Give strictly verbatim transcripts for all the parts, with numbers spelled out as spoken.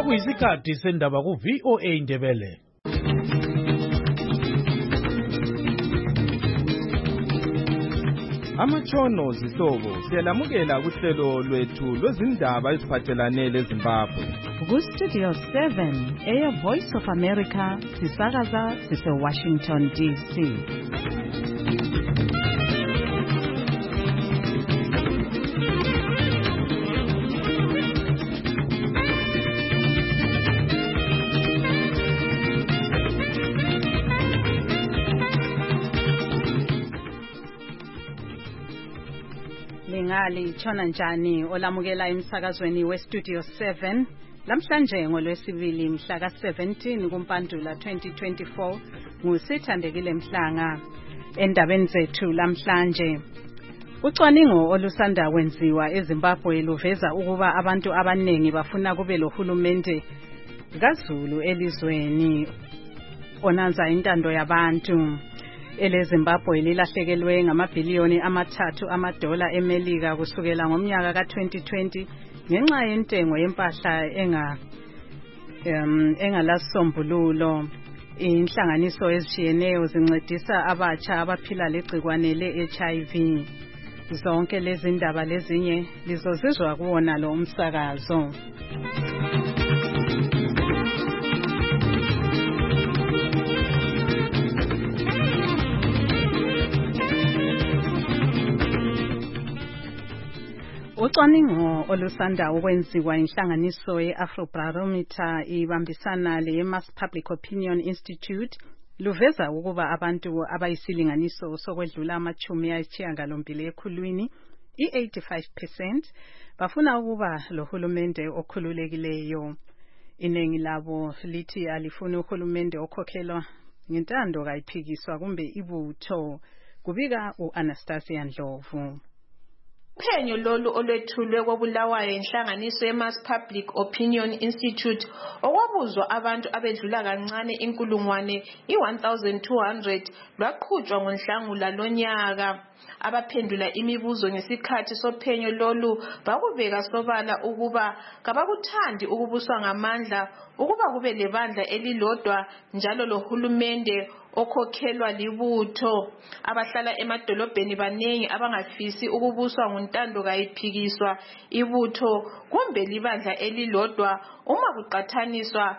sekuyisikhathi sendaba ku V O A Ndebele. Amatshono zihlobo siyalamukela kuhlelo lwethu lwezindaba eziphathelane leZimbabwe. Ku Studio seven eya Voice of America sisakaza sise Washington D C. Lingali chona njani olamukela emsakazweni we Studio seven lamhlanje ngolwesibili mhla ka seventeen kuMpandula twenty twenty-four ngusithandekile Mhlanga. Endabeni zethu lamhlanje, ucwaningo olusanda kwenziwa eZimbabwe luveza ukuba abantu abanengi bafuna kube lohulumende kaZulu elizweni onanza intando yabantu. EleZimbabwe lilahlekelwe ngamabhiliyoni amathathu amadola eMelika kusukela ngomnyaka ka twenty twenty ngenxa yentengo yempahla enga um, engalasombululo. Inhlanganiso ezishiyeneyo zincedisa abatsha abaphila legcikwane le-H I V. Zonke lezi ndaba lezinye lizozizwa kuwona lo umsakazo. Ucwaningo olusanda ukwenziwa inhlanganiso ye-Afrobarometer ibambisana le-Mass Public Opinion Institute luveza ukuba abantu abayisilinganiso sokwedlula amachumi ayisishiyagalombili ekhulwini i-eighty-five percent bafuna ukuba lohulumende okhululekileyo. Iningi labo lithi alifuni uhulumende okhokhelwa ngentando kayiphikiswa kumbe ibutho. Kubika u-Anastasia Ndlovu. Uphenyo lolu olwethulwe kobulawayo inhlanganiso ye-Mass Public Opinion Institute okwabuzwa abantu abedlula kancane inkulungwane i-one thousand two hundred lwaqhutshwa ngoNhlangula lonyaka. Abaphendula imibuzo ngesikhathi sophenyo lolu bakubeka sobala ukuba kabakuthandi ukubuswa ngamandla, ukuba kube lebandla elilodwa njalo lohulumende okhokhelwa libutho. Abahlala emadolobheni banengi abangafisi ukubuswa ngontando kayiphikiswa ibutho kumbe libandla elilodwa uma kuqathaniswa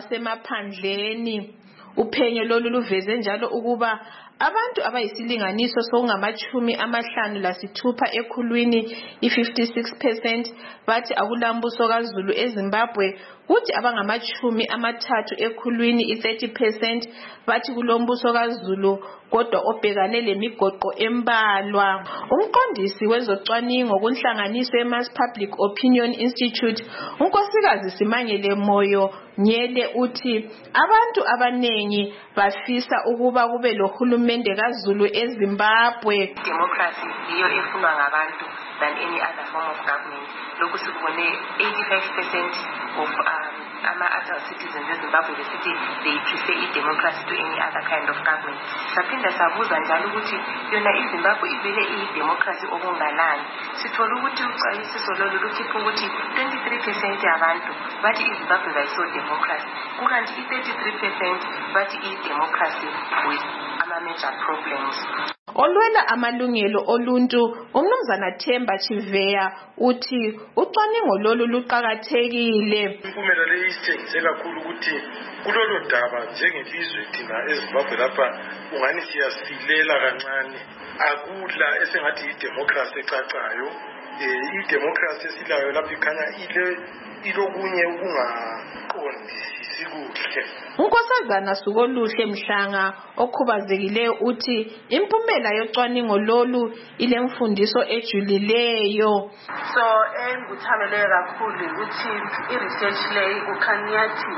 labasemaphandleni. Uphenyo lolu luveze njalo ukuba abantu abayisilinganiso sokungamachumi amahlanu lasithupha ekhulwini i-fifty-six percent bathi akulambuso kaZulu eZimbabwe, kuthi abangamachumi amathathu ekhulwini i-thirty percent bathi kulombuso kaZulu kodwa obhekane lemigoqo embalwa. Umqondisi wezocwaningo kunhlanganiso ye-Mass Public Opinion Institute, unkosikazi Simangele Moyo Nyele, uthi abantu abanengi bafisa ukuba kube lohulumende kaZulu eZimbabwe. Democracy iyo efunwa ngabantu than any other form of government. Lokhu sikubone eighty-five percent of um, ama-adult citizens eZimbabwe besithi they prefer i-democracy to any other kind of government. Saphinda sabuza njalo ukuthi yona iZimbabwe ivele iyi-democracy okunganani. Sithola ukuthi ucwayisiso lolu lukhipha ukuthi twenty-three percent yabantu bathi iZimbabwe bayiso democracy, kukanti i-thirty-three percent bathi i-democracy with ama-major problems. Olwela amalungelo oluntu uMnumzana Themba Chiveya uthi ucwaningo lolu luqhakathekile. Impumela le isithengise kakhulu ukuthi kulolu daba njengelizwe thina eZimbabwe lapha ungani siyasilela kancane, akudla esengathi idemocracy ecacayo. I-democracy esilayo lapha ikhanya ile ilokunye ukungaqondisisi kuhle. Unkosazana Sukoluhle Mhlanga okhubazekileyo uthi impumela yocwaningo lolu ile mfundiso ejulileyo. So enguthabele kakhulu ukuthi i-research le ukhanyathi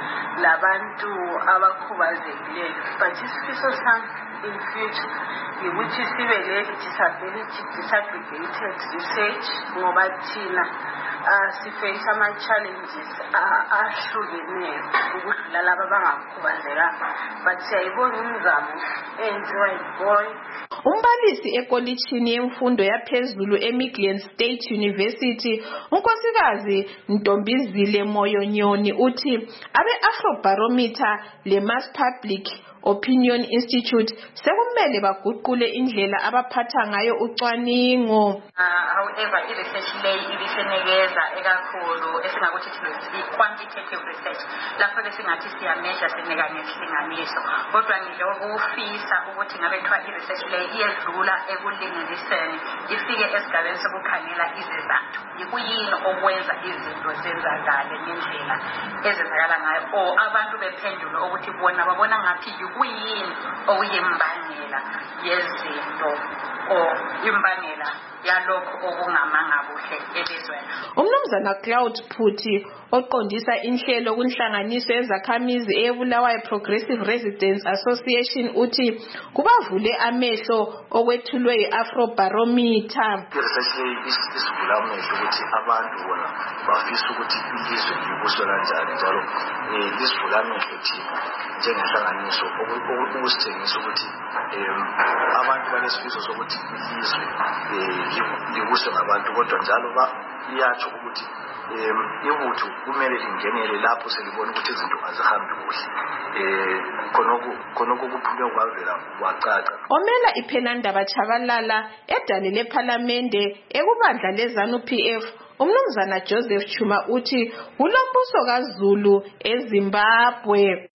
labantu abakhubazekileyo, but isifiso sami in future ukuthi sibe le disability disaggregated research ngoba thina siface ama-challenges ahlukeneyo ukudlula laba abangakhubazekanga, but siyayibona imizamo enziwa yiboy. Umbalisi ekolitshini yemfundo yaphezulu eMichigan State University, unkosikazi Ntombizile Moyonyoni uthi abe-Afrobarometer le-Mass Public Opinion Institute sekumele baguqule indlela abaphatha ngayo ucwaningo. However, i-research le ibisenikeza ekakhulu esingakuthi i-quantitative research lapho besingathi siyameasure sinika ngesilinganiso, kodwa nje ukufisa ukuthi ngabe kuthiwa i-research le iyedlula ekulinganiseni ifike esigabeni sokukhangela izizathu yikuyini okwenza izinto zenzakale ngendlela ezenzakala ngayo, o abantu bephendula ukuthi bona babona ngathi kuyini okuyimbangela yezinto o imbangela yalokho okungamanga kuhle elizweni. Umnumzana Cloud Phuthi oqondisa inhlelo kunhlanganiso yezakhamizi eBulawayo Progressive Residents Association uthi kubavule amehlo okwethulwe i-Afrobarometer. Research le isivula amehlo ukuthi abantu bona bafisa ukuthi ilizwe libuswe kanjani, njalo isivula amehlo thina njengenhlanganiso ukusitshengisa ukuthi abantu banesifiso sokuthi ilizwe libuswe ngabantu, kodwa njalo iyatsho ukuthi ibutho kumele lingenele lapho selibona ukuthi izinto azihambi kuhle. Khonokho kuphume kwavela kwacaca. Omela iPhenandaba Chabalala edale lePhalamende ekubandla leZANU-P F, umnumzana Joseph Chuma uthi kulombuso kaZulu eZimbabwe.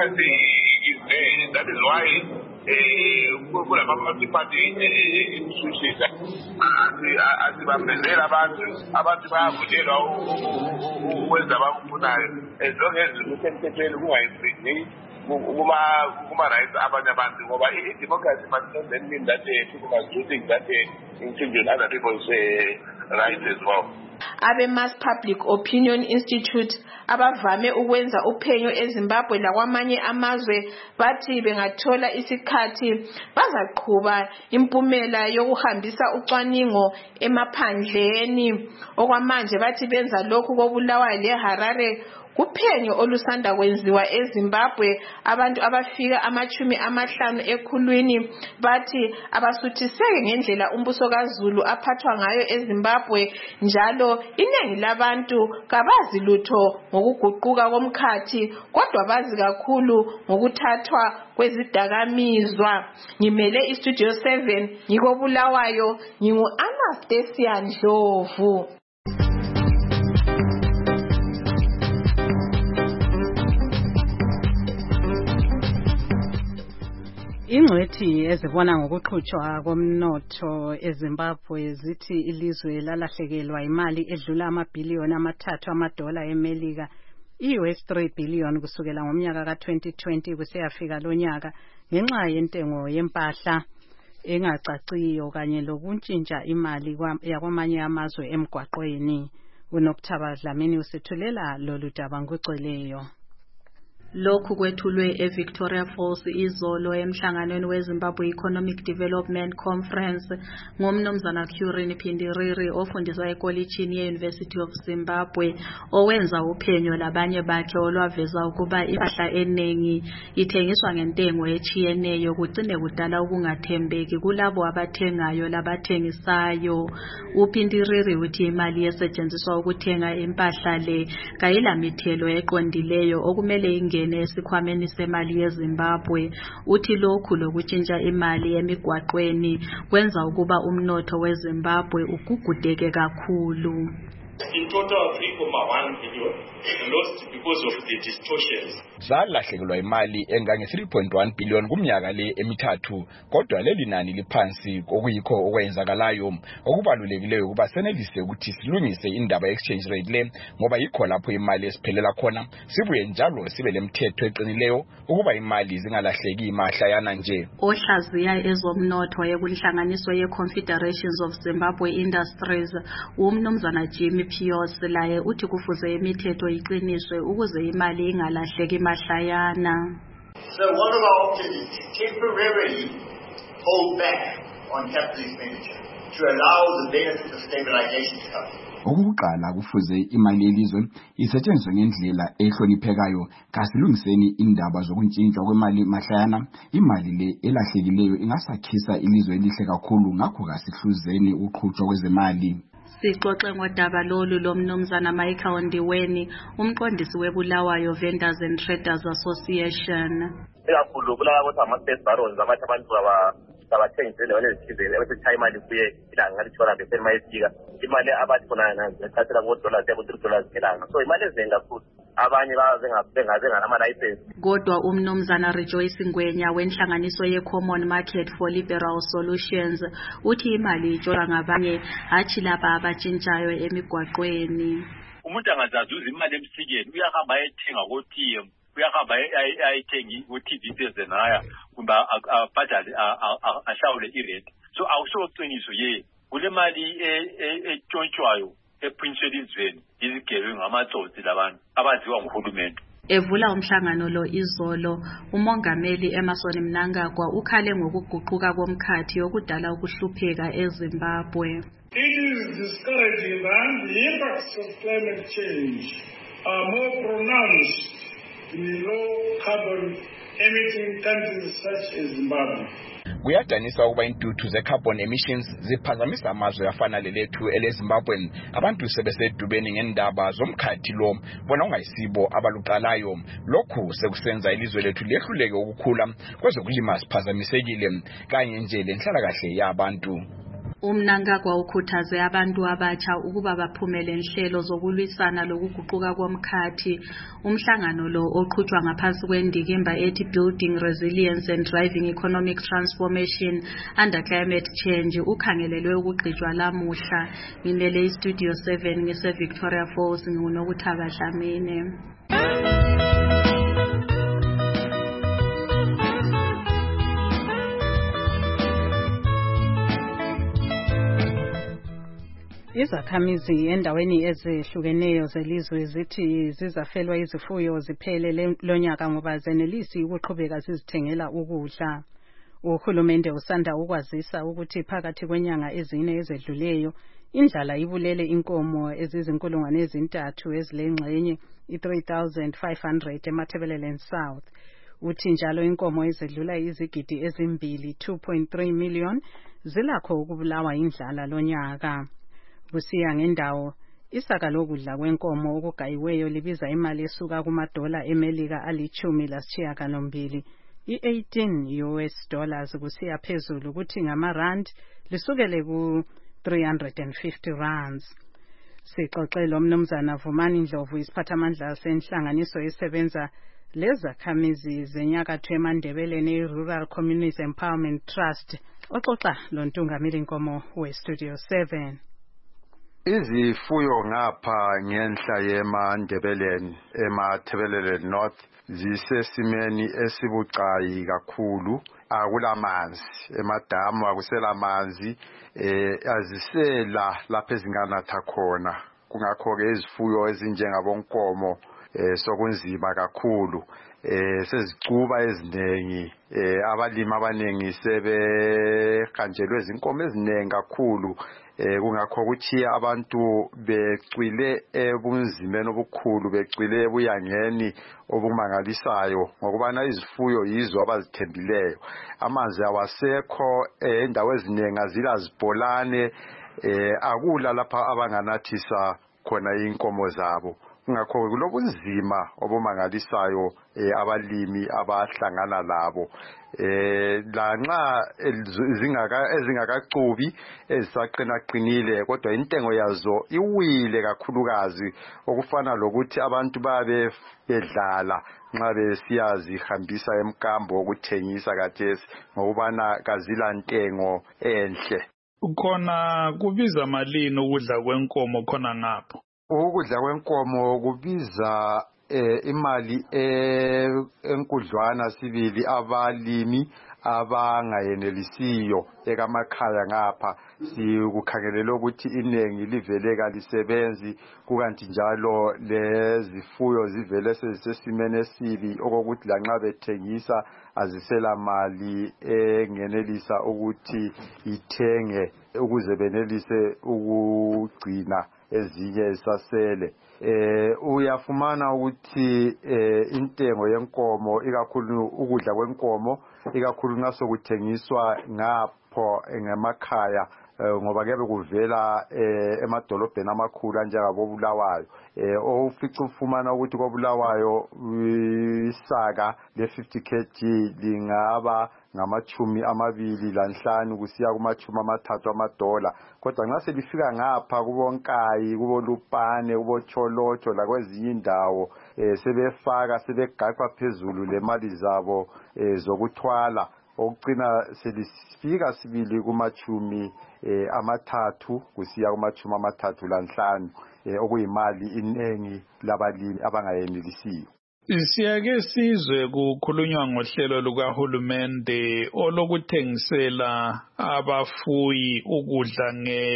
That is why kula ma-party institutions asibambezela abantu abantu bayavunyelwa ukwenza abakufunayo as long as kusemthethweni kungayifringi kuma-rights abanye abantu, ngoba i-democracy must not then mean that people must do things that infringe other people's rights as well. Abe-Mass Public Opinion Institute abavame ukwenza uphenyo eZimbabwe lakwamanye amazwe bathi bengathola isikhathi bazaqhuba impumela yokuhambisa ucwaningo emaphandleni. Okwamanje bathi benza lokhu koBulawayo leHarare kuphenyo olusanda kwenziwa eZimbabwe. Abantu abafika amachumi amahlanu ekhulwini bathi abasuthiseke ngendlela umbuso kaZulu aphathwa ngayo eZimbabwe, njalo iningi labantu kabazi lutho ngokuguquka komkhathi kodwa bazi kakhulu ngokuthathwa kwezidakamizwa. Ngimele iStudio seven ngikoBulawayo, ngingu-Anastasia Ndlovu. Ingcwethi ezibona ngokuqhutshwa komnotho eZimbabwe zithi ilizwe lalahlekelwa imali edlula amabhiliyoni amathathu amadola eMelika, i-U S three billion kusukela ngomnyaka ka twenty twenty kuseyafika lonyaka ngenxa yentengo yempahla engacaciyo kanye lokuntshintsha imali yakwamanye amazwe emgwaqweni. uNokuthaba Dlamini usithulela lolu daba ngoceleyo. Lokhu kwethulwe eVictoria Falls izolo emhlanganweni weZimbabwe Economic Development Conference ngomnumzana Currin Pindiriri ofundiswa ekolitshini ye-University of Zimbabwe, owenza uphenyo labanye bakhe olwaveza ukuba impahla eningi ithengiswa ngentengo echiyeneyo kugcine kudala ukungathembeki kulabo abathengayo labathengisayo. uPindiriri uthi imali esetshenziswa ukuthenga impahla le kayilamithelo eqondileyo okumele inge esikhwameni semali yeZimbabwe. Uthi lokhu lokutshintsha imali emigwaqweni kwenza ukuba umnotho weZimbabwe ugugudeke kakhulu. In total three point one billion lost because of the distortions. Zalahlekelwa imali engange three point one billion kumnyaka le emithathu, kodwa leli nani liphansi okuyikho okwenzakalayo. Okubalulekileyo ukuba senelise ukuthi silungise indaba exchange rate le, ngoba yikho lapho imali esiphelela khona, sibuye njalo sibe lemthetho eqinileyo ukuba imali zingalahleki imahlayana nje. Ohlaziya ezomnotho yekunhlanganiso ye-Confederations of Zimbabwe Industries, umnumzana Jimmy Pios laye uthi kufuze imithetho iqiniswe ukuze imali ingalahleki mahlayana. So one of our objectives is to temporarily hold back on capital expenditure to allow the benefits of stabilization to come. Okuqala kufuze imali yelizwe isetshenziswe ngendlela ehloniphekayo kasilungiseni indaba zokuntshintshwa kwemali mahlayana. Imali le elahlekileyo ingasakhisa ilizwe elihle kakhulu, ngakho kasihluzeni uqhutshwa kwezemali. Sixoxe ngodaba lolu lomnumzana Michael Ndiweni, umqondisi weBulawayo Vendors and Traders Association. Ekakhulu Bulawayo kodwa ama-space barons abathi abantu abathengisile endaweni ezithizeni ebesithatha imali kuye ilanga ngalithola bese mayifika imali abathi khona ngithathela ngo-dollars yabo-three dollars ngelanga, so imali ezinengi kakhulu. Abanye bengazenganama-license. Kodwa umnumzana Rejoice Ngwenya wenhlanganiso ye-Common Market for Liberal Solutions uthi imali itshora ngabanye hathi laba abatshintshayo emigwaqweni. Umuntu angazazuza imali emsikeni uyahamba ayethenga ko-T M, uyahamba ayethengi ku-T V sezenaya kumbe abhadale ahlawule irent. So awusoqiniso ye kule mali etshontshwayo ephinyisela izweni izigebengu ngamatsotsi labantu abaziwa nguhulumende. Evula umhlangano lo izolo, umongameli Emmerson Mnangagwa ukhale ngokuguquka komkhathi okudala ukuhlupheka eZimbabwe. It is discouraging that the impacts of climate change are more pronounced in low carbon emitting countries such as Zimbabwe. Kuyadanisa ukuba intuthu ze-carbon emissions ziphazamisa amazwe afana lelethu eleZimbabwe. Abantu sebesedubeni ngendaba zomkhathi lo bona ungayisibo abaluqalayo. Lokhu sekusenza ilizwe lethu lehluleke ukukhula kwezokulima siphazamisekile kanye nje lenhlalakahle yabantu. Umnangagwa ukhuthaze abantu abatsha ukuba baphumele inhlelo zokulwisana lokuguquka komkhathi. Umhlangano lo oqhutshwa ngaphansi kwendikimba ethi Building Resilience and Driving Economic Transformation under Climate Change ukhangelelwe ukugqitshwa lamuhla. Ngimele iStudio seven ngise Victoria Falls ngingunokuthaba Dlamini. Izakhamizi endaweni ezehlukeneyo zelizwe zithi zizafelwa izifuyo ziphele lonyaka ngoba zenelisi ukuqhubeka zizithengela ukudla. Uhulumende usanda ukwazisa ukuthi phakathi kwenyanga ezine ezedluleyo indlala ibulele inkomo ezizinkulungwane ezintathu ezilengxenye i-three thousand five hundred eMatabeleland South. Uthi njalo inkomo ezedlula izigidi ezimbili two point three million zilakho ukubulawa indlala lonyaka. Kusiya ngendawo, isaka lokudla kwenkomo okugayiweyo libiza imali esuka kumadola eMelika alichumi lasishiyagalombili, i-eighteen U S dollars kusiya phezulu kuthi ngamarand lisukele ku three hundred fifty rands. Sixoxele umnumzana Vumani Ndlovu isiphathamandla senhlanganiso esebenza lezakhamizi zenyakatho eMandebeleni Rural Communities Empowerment Trust oxoxa lontungameli inkomo we-Studio seven. Izifuyo ngapha ngenhla yeMandebeleni eMatabeleland North zisesimeni esibucayi kakhulu. Akulamanzi emadamu, akusela manzi, eh azisela lapha ezinganatha khona. Kungakho ke izifuyo ezinjengabonkomo eh sokunzima kakhulu. Eh sezicuba eziningi, eh abalimi abaningi sebehanjelwe izinkomo eziningi kakhulu. Eh kungakho ukuthi abantu becwile ebunzimeni obukhulu, becwile ebuyangeni obumangalisayo ngokubana izifuyo yizo abazithembileyo. Amanzi awasekho, endawo eziningi azila zibholane, eh akula lapha abanganathisa khona inkomo zabo. Ngakho kulobunzima obumangalisayo abalimi abahlangana labo. Eh lanxa ezingaka ezingakacubi ezisaqina qinile kodwa intengo yazo iwile kakhulukazi, okufana lokuthi abantu babe bedlala nxa besiyazi hambisa emkambo okuthengisa kathesi ngokubana kazila ntengo enhle. Khona kubiza malini ukudla kwenkomo khona ngapho? Ukudla kwenkomo kubiza eh imali enkudlwana sibili abalimi abangayenelisiyo ekamakhaya ngapha sikukhangelela ukuthi inengi livele kalisebenzi kukanti njalo lezifuyo zivele sezisesimene esibi okokuthi lanxa bethengisa azisela mali engenelisa ukuthi ithenge ukuze benelise ukugcina ezinye esasele. Eh uyafumana ukuthi eh intengo yenkomo ikakhulu ukudla kwenkomo ikakhulu nxa sokuthengiswa ngapho ngemakhaya ngoba kebe kuvela emadolobheni amakhulu njengabo Bulawayo eh ofica ufumana ukuthi koBulawayo isaka le fifty kilograms lingaba ngamachumi amabili lanhlanu kusiya kumachumi amathathu amadola kodwa nxa selifika ngapha kubonkayi kubolupane kubocholocho la kwezinye indawo sebefaka sebegaqa phezulu lemali zabo zokuthwala okucina selifika sibili kumachumi amathathu kusiya kumachumi amathathu lanhlanu okuyimali inengi labalimi abangayenelisiyo. Siyake sizwe kukhulunywa ngohlelo lukahulumende olokuthengisela abafuyi ukudla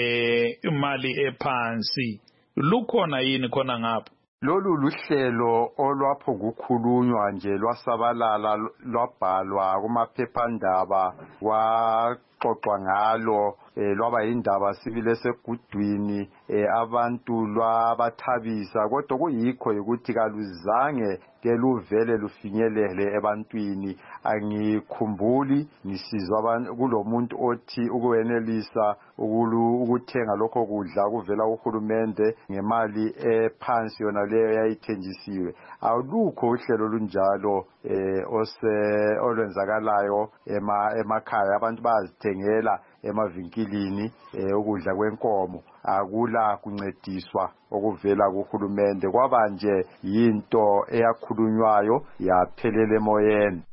ngemali ephansi. Lukhona yini khona ngapha? Lolu luhlelo olwapho kukhulunywa nje lwasabalala lwabhalwa kumaphephandaba kwaxoxwa ngalo lwaba indaba sibile segudwini abantu lwabathabisa kodwa kuyikho ukuthi kaluzange keluvele lufinyelele ebantwini. Angikhumbuli ngisizwa abantu kulomuntu othi ukwenelisa ukuthenga lokho kudla kuvela uhulumende ngemali ephansi yona leyo yayithenjisiwe. Awulukho uhlelo lunjalo eh ose olwenzakalayo ema emakhaya abantu bazithengela emavinkilini ukudla kwenkomo akula kuncediswa okuvela kuhulumende kwaba nje into eyakhulunywayo yaphelele emoyeni.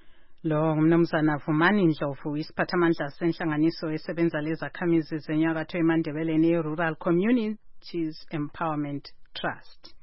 Lo ngumnumzana Vumani Ndlovu isiphathamandla senhlanganiso esebenza lezakhamizi zenyakatho eMandebeleni Rural Communities Empowerment Trust.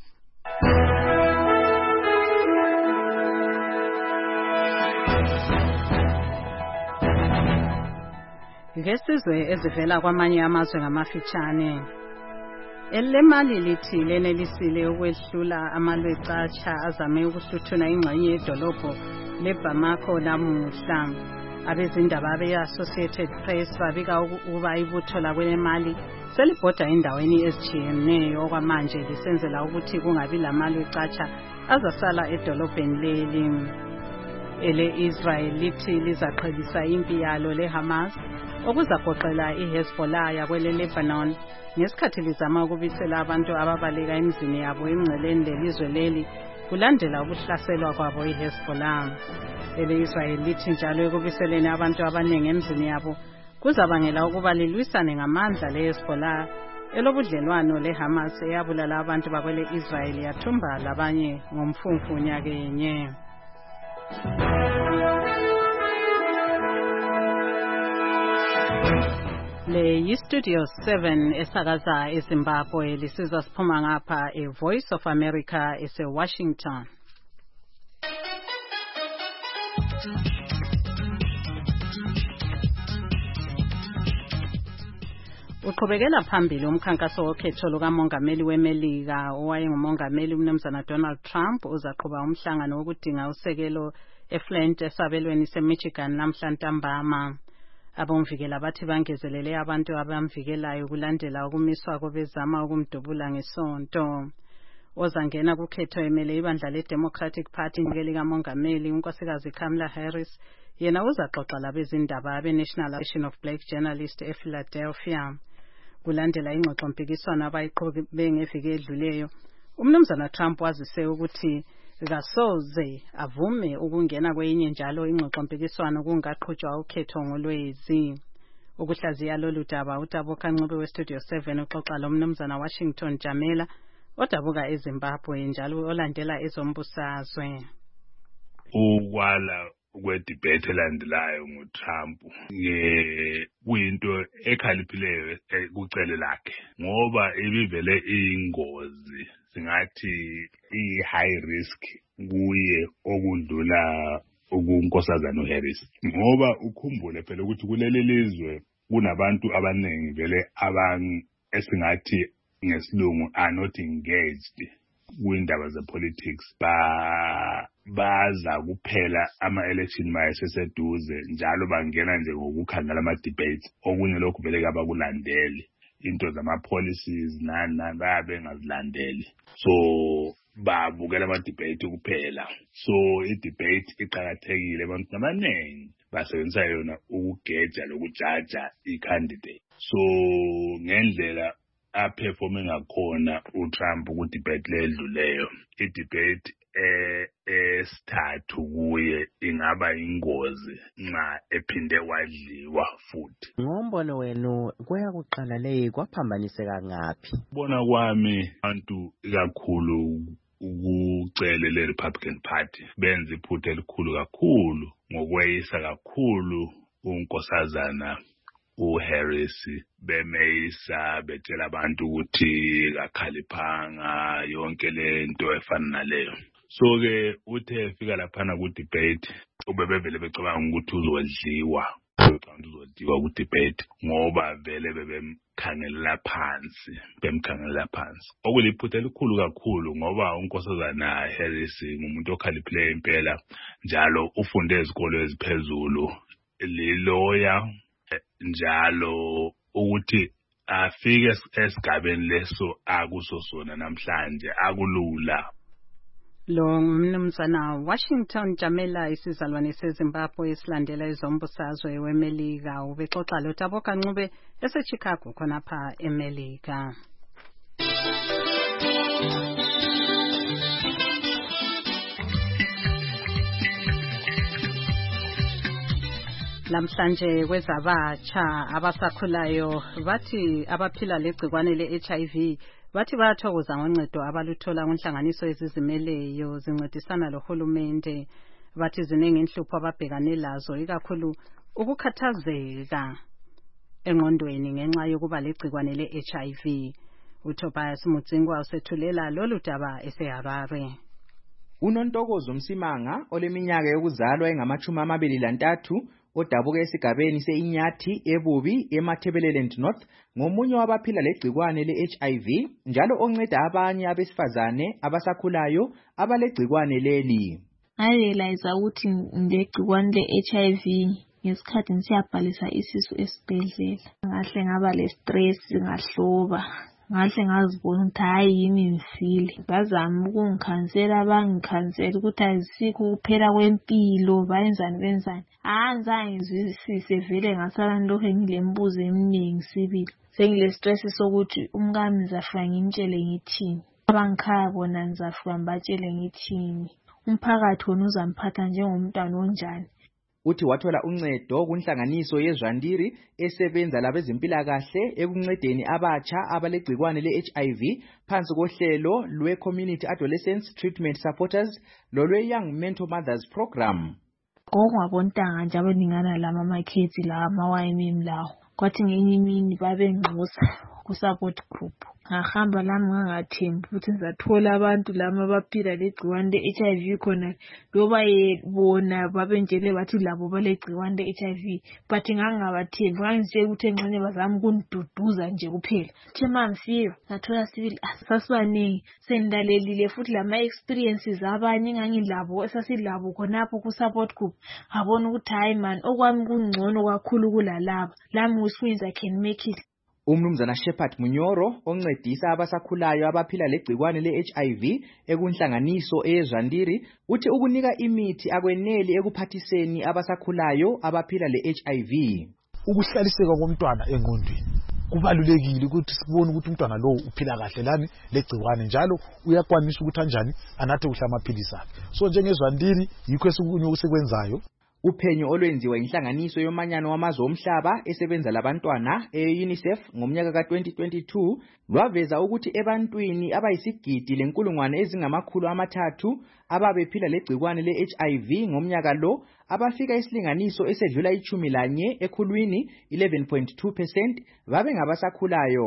Ngesizwe ezivela kwamanye amazwe ngamafitshane. Elemali lithi lenelisile ukwehlula amalwecatsha azame ukuhluthuna ingxenye yedolobho leBamako namuhla. Abezindaba be-Associated Press babika ukuba ibutho lakwelemali selibhoda endaweni ezitshiyeneyo okwamanje lisenzela ukuthi kungabi lamalwecatsha azasala edolobheni leli. Ele-Israel lithi lizaqhelisa impi yalo leHamas okuzagoqela iHezbollah yakwele Lebanon ngesikhathi lizama ukubisela abantu ababaleka emizini yabo emngceleni lelizwe leli kulandela ukuhlaselwa kwabo iHezbollah. Ele-Israel lithi njalo ekubiseleni abantu abaningi emizini yabo kuzabangela ukuba lilwisane ngamandla leHezbollah elobudlelwano leHamas eyabulala abantu bakwele Israel yathumba labanye ngomfumfu nyakenye. Le yi-Studio seven esakaza eZimbabwe lisiza siphuma ngapha e-Voice of America ese-Washington. Uqhubekela phambili umkhankaso wokhetho lukamongameli weMelika owayengumongameli umnumzana Donald Trump uzaqhuba umhlangano wokudinga usekelo eFlint esabelweni seMichigan namhla ntambama. Abomvikela bathi bangezelele abantu abamvikelayo kulandela ukumiswa kobezama ukumdubula ngesonto. Ozangena kukhetho emele ibandla leDemocratic Party ngelika mongameli unkosikazi Kamala Harris yena uzaxoxa labezindaba abe-National Association of Black Journalists ePhiladelphia. Kulandela ingxoxo mpikiswano abayiqhube ngeviki edluleyo, umnumzana Trump wazise ukuthi kasoze avume ukungena kwenye njalo ingxoxo mpikiswano kungaqhutshwa ukhetho ngolwezi. Ukuhlaziya lolu daba uTaboka Ncube weStudio seven uxoxa lomnumzana Washington Jamela odabuka eZimbabwe njalo olandela ezombusazwe. Ukwala kwedebate elandelayo nguTrump kuyinto ekhaliphileyo kucele lakhe ngoba ibivele ingozi singathi i-high risk kuye okudlula ukunkosazana uHarris ngoba ukhumbule phela ukuthi kuleli lizwe kunabantu abaningi vele abang esingathi ngesilungu are not engaged kwindaba zepolitics ba baza kuphela ama-election mayeseseduze njalo bangena nje ngokukhangela ama-debates okunye lokhu vele kabakulandeli into zama-policies nani nani bayabe bengazilandeli so babukela ama-debate kuphela so i-debate iqakathekile ebantwini abaningi basebenzisa yona ukugeja lokujaja i-candidate so ngendlela aperforme ngakhona uTrump ku-debate ledluleyo i-debate esithathu kuye ingaba ingozi nxa ephinde wadliwa futhi. Ngombono wenu kuya kuqala leyi kwaphambaniseka ngaphi? Bona kwami abantu kakhulu ukucele le Republican Party benza iphutha elikhulu kakhulu ngokweyisa kakhulu unkosazana uHarris bemeyisa betshela abantu ukuthi kakhaliphanga yonke lento efana naleyo. So ke uthe fika laphana ku debate ubebevele becabanga ukuthi uzodliwa abantu uzodliwa ku debate ngoba vele bebemkhangelela phansi bemkhangelela phansi okuliphutha elikhulu kakhulu ngoba unkosazana Harris ngumuntu okhaliphileyo impela njalo ufunde ezikolo eziphezulu liloya njalo ukuthi afike esigabeni leso akusosona namhlanje akulula. Lo ngumnumzana Washington Jamela isizalwane seZimbabwe esilandela izombusazwe weMelika ubexoxa lo Thabo Kancube eseChicago khonapha eMelika. Lamhlanje kwezabatsha abasakhulayo bathi abaphila legcikwane le-H I V bathi bayathokoza ngoncedo abaluthola kunhlanganiso ezizimeleyo zincedisana lohulumende. Bathi ziningi inhlupho ababhekane lazo ikakhulu ukukhathazeka engqondweni ngenxa yokuba legcikwane le-H I V. uTobias Mudzingwa usethulela lolu daba eseHarare. UNontokozo Msimanga oleminyaka yokuzalwa engamachumi amabili lantathu odabuka esigabeni seInyathi ebubi eMathebeleland North ngomunye wabaphila legcikwane le-H I V njalo onceda abanye abesifazane abasakhulayo abalegcikwane leli. Ngarealize ukuthi ngilegcikwane le-H I V ngesikhathi ngisiyabhalisa isisu esibhedlela. Ngahle ngaba le stress ngahloba. Ngahle ngazibona ukuthi hayi yimi ngifile. Bazama ukungikhansela bangikhansela ukuthi ayisikho ukuphela kwempilo bayenzani benzani. Anzange ngizwisise vele ngasala lokho ngilembuzo eminingi sibili. Sengile stress sokuthi umkami ngizafika ngimtshele ngithini. Abangikhaya bona ngizafika mbatshele ngithini. Umphakathi wona uzamphatha njengomntwana onjani. Uthi wathola uncedo kunhlanganiso yeZwandiri esebenza labezempilakahle ekuncedeni abatsha abalegcikwane le-H I V phansi kohlelo lwe-Community Adolescents Treatment Supporters lolwe-Young Mentor Mothers Program. Ngokwabontanga nje abaningana lama ma-kids la ama-Y M M lawo. Kwathi ngenye imini babengxusa ku-support group. Ngahamba lami ngangathembi ukuthi ngizathola abantu lama abaphila legciwane le-H I V khona loba yebona babenjele bathi labo balegciwane le-H I V but ngangabathembi ngangitshela ukuthi engxenye bazama ukungiduduza nje kuphela. Uthe mangifika ngathola sibili asasibaningi sendalalelile futhi lama experiences abanye ngangilabo esasilabo khonapho ku-support group ngabona ukuthi hayi man okwami kungcono kakhulu kulalaba lami which means I can make it. Umnumzana Shepherd Munyoro oncedisa abasakhulayo abaphila legcikwane le-H I V ekunhlanganiso eyeZwandiri uthi ukunika imithi akweneli ekuphathiseni abasakhulayo abaphila le-H I V. Ukuhlaliseka komntwana engqondweni kubalulekile ukuthi sibone ukuthi umntwana lo uphila kahle lani legcikwane njalo uyakwanisa ukuthi kanjani anathe kuhle amaphilisi akhe. So njengeZwandiri yikho esikunye okusekwenzayo. Uphenyo olwenziwa inhlanganiso yomanyano wamazwe omhlaba esebenza labantwana e-UNICEF ngomnyaka ka twenty twenty-two lwaveza ukuthi ebantwini abayisigidi lenkulungwane ezingamakhulu amathathu ababephila legcikwane le-H I V ngomnyaka lo abafika isilinganiso esedlula ichumi lanye ekhulwini eleven point two percent babe ngabasakhulayo.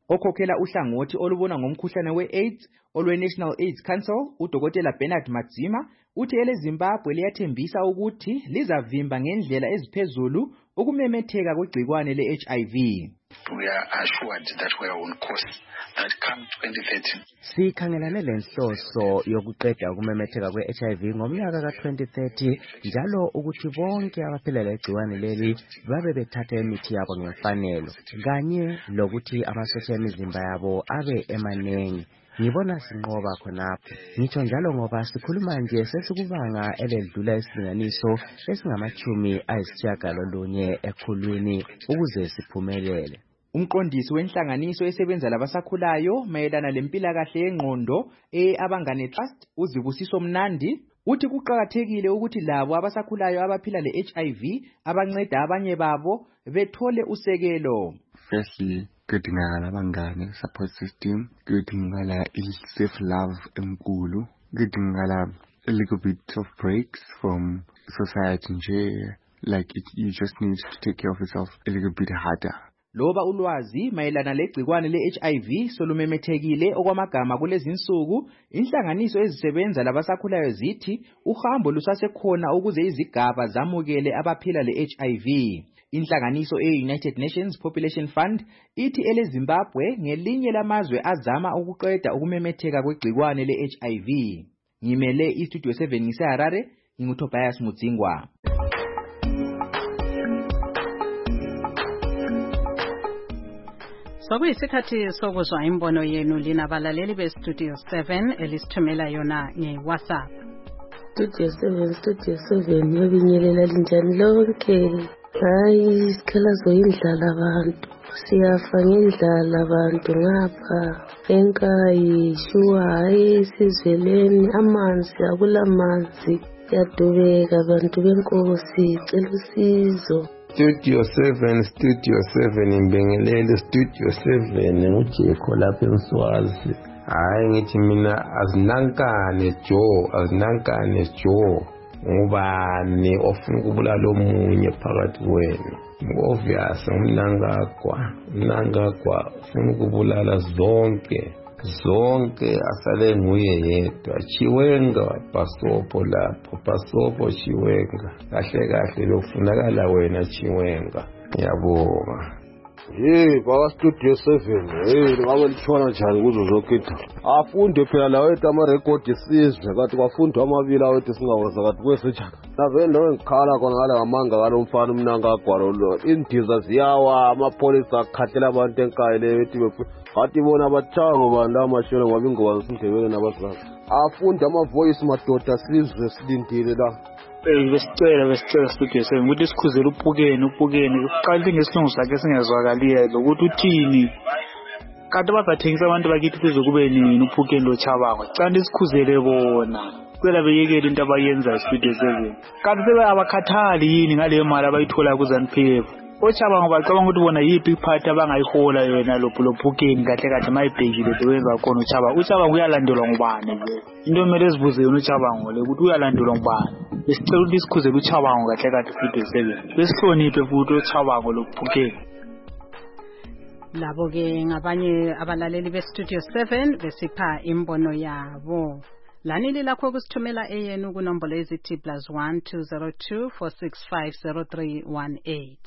okhokhela uhlangothi olubona ngomkhuhlane we-AIDS olwe-National AIDS Council udokotela Bernard Madzima uthi eleZimbabwe liyathembisa ukuthi lizavimba ngendlela eziphezulu ukumemetheka kwegcikwane le-H I V. We are assured that we are on course that come twenty thirty. Sikhangelane lenhloso yokuqeda ukumemetheka kwe-H I V ngomnyaka ka twenty thirty njalo ukuthi bonke abaphila legciwane leli babe bethatha imithi yabo ngemfanelo kanye lokuthi amasosha emizimba yabo abe emanengi. Ngibona sinqoba khonapho. Ngitsho njalo ngoba sikhuluma nje sesikubanga eledlula isilinganiso esingamachumi ayisitshiyagalolunye ekhulwini ukuze siphumelele. Umqondisi wenhlanganiso esebenza labasakhulayo mayelana lempilakahle yengqondo e-Abangane Trust uZibusiso Mnandi uthi kuqakathekile ukuthi labo abasakhulayo abaphila le-H I V abanceda abanye babo bethole usekelo. Firstly, kudingakala abangane support system, kudingakala self love enkulu, kudingakala a little bit of breaks from society nje, like it, you just need to take care of yourself a little bit harder. Loba ulwazi mayelana legcikwane le-H I V solumemethekile okwamagama kulezi insuku, inhlanganiso ezisebenza labasakhulayo zithi uhambo lusasekhona ukuze izigaba zamukele abaphila le-H I V. Inhlanganiso e-United Nations Population Fund ithi eleZimbabwe ngelinye lamazwe azama ukuqeda ukumemetheka kwegcikwane le-H I V. Ngimele iStudio seven ngiseHarare, nginguTobias Mudzingwa. Sokuyisikhathi sokuzwa imbono yenu lina balaleli beStudio seven elisithumela yona ngeWhatsApp. Studio seven, Studio seven yobinyelela linjani lonke. Hayi isikhalazo indlala abantu. Siyafa ngendlala abantu ngapha. Enkayi shuwa hayi sizveleni amanzi akulamanzi. Yadubeka abantu benkosi cela usizo. Studio seven, Studio seven imbingelele Studio seven ngujekho lapha eMswazi. Hayi ngithi mina azinankane Joe, azinankane Joe. Ngubani ofuna ukubulala omunye phakathi kwenu? Obvious umnangagwa, umnangagwa ufuna ukubulala zonke. Zonke asale nguye yedwa. Chiwenga Pasopo lapho, Pasopo Chiwenga. Kahle kahle lokufunakala wena Chiwenga. Ngiyabonga. Hey, baba Studio seven. Hey, ngabe litshwana njani kuzo zonke into? Afunde phela lawo ethi ama record isizwe kanti kwafundwa amabili awethu singawaza kanti kwesenjani. Navendo ngikhala khona ngala ngamanga kalomfana umnangagwaro lo. Indiza ziyawa, amapolisa akhathela abantu enkayi le ethi ngathi bona abathango banda amashela ngoba ingoba sindebele nabazazi. Afunde ama voice madoda sizwe silindile la. Besicela besicela Studio seven ukuthi sikhuzele uphukeni uphukeni uqala ngesilungu sakhe singezwakaliye lokuthi uthini kanti bazathengisa abantu bakithi bezokube nini uphukeni lochabango canti sikhuzele bona kwela beyekela into abayenza Studio seven kanti sebe abakhathali yini ngale mali abayithola ku ZANU P F ochabango bacabanga ukuthi bona yipi iphathi abangayihola yona lopho lophukeni kahle kahle mayibhekile bewenza khona uchabango uchabango uyalandelwa ngubani nje into emele sibuze yona uchabango le ukuthi uyalandelwa ngubani besicela ukuthi sikhuzele uchabango kahle kahle Studio seven besihloniphe futhi uchabango lokuphukeni. Labo ke ngabanye abalaleli beStudio seven besipha imbono yabo. Lanili lakho kusithumela eyenu kunombolo ezithi plus one two zero two four six five zero three one eight.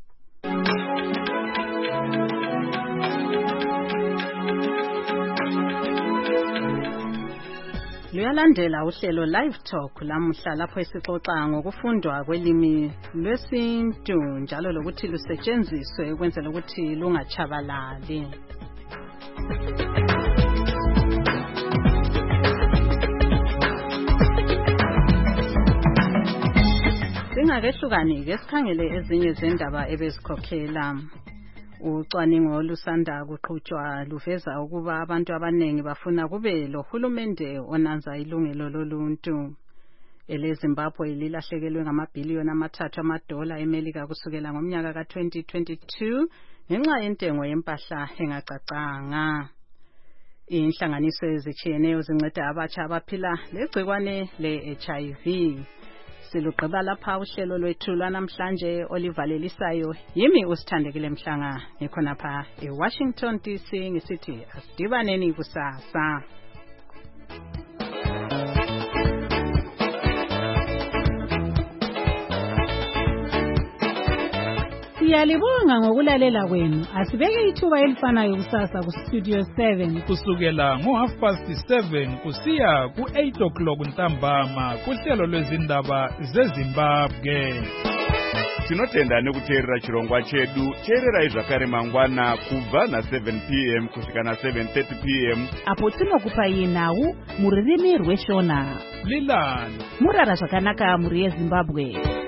Luyalandela uhlelo Live Talk lamuhla lapho esixoxa ngokufundwa kwelimi lwesintu njalo lokuthi lusetshenziswe ukwenzela ukuthi lungachabalali. Singakehlukani ke sikhangele ezinye zendaba ebezikhokhela. Ucwaningo olusanda kuqhutshwa luveza ukuba abantu abanengi bafuna kube lohulumende onanza ilungelo loluntu. EleZimbabwe lilahlekelwe ngamabhiliyoni amathathu amadola eMelika kusukela ngomnyaka ka twenty twenty-two ngenxa yentengo yempahla engacacanga. Inhlanganiso ezitshiyeneyo zinceda abatsha abaphila legcikwane le-H I V. silugqiba lapha uhlelo lwethu lwanamhlanje olivalelisayo yimi usithandekile Mhlanga ngikhonapha eWashington D C ngisithi asidibaneni kusasa. Siyalibonga ngokulalela kwenu. Asibeke ithuba elifanayo kusasa ku Studio seven kusukela ngo half past seven kusiya ku eight o'clock ntambama kuhlelo lwezindaba zeZimbabwe. Tinotenda nekuteerera chirongwa chedu. Teererai zvakare mangwana kubva na seven p m kusvika na seven thirty p m apo tinokupai nhau muririmi rweshona. Lilani murara zvakanaka muri yeZimbabwe.